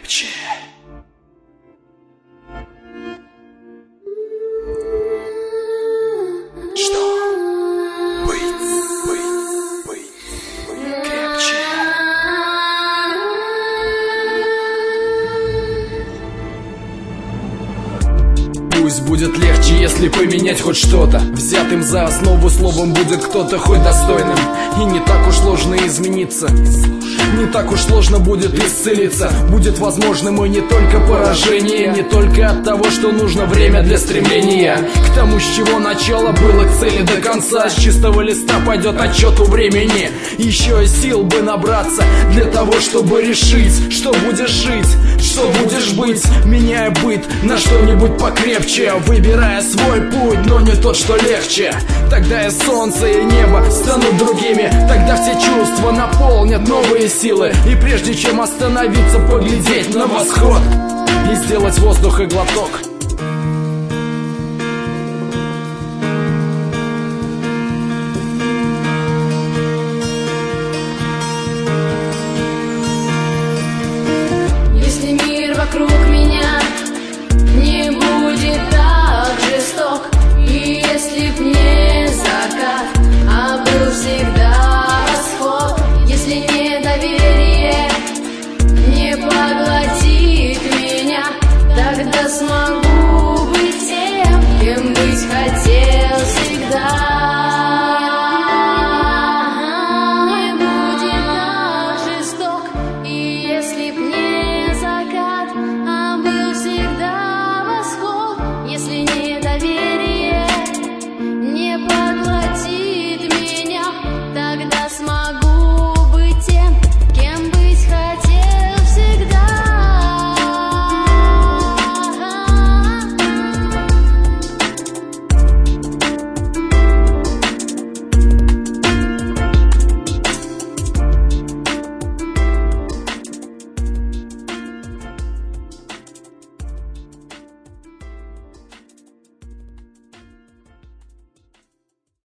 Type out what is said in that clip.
крепче. Что? Быть крепче. Пусть будет легче, если поменять хоть что-то. Взятым за основу словом будет кто-то хоть достойным. И не так уж сложно измениться, не так уж сложно будет исцелиться. Будет возможным и не только поражение, не только от того, что нужно время для стремления к тому, с чего начало было, к цели до конца. С чистого листа пойдет отчет у времени. Еще и сил бы набраться для того, чтобы решить, что будешь жить, что будешь быть, меняя быт на что-нибудь покрепче, выбирая свой путь, но не тот, что легче. Тогда и солнце, и небо станут другими. Тогда все чувства наполнят новые силы. И прежде чем остановиться, поглядеть на восход и сделать воздуха глоток. Если мир вокруг меня не будет так жесток, и если б не закат, а был всегда восход, если недоверие не поглотит меня, тогда смогу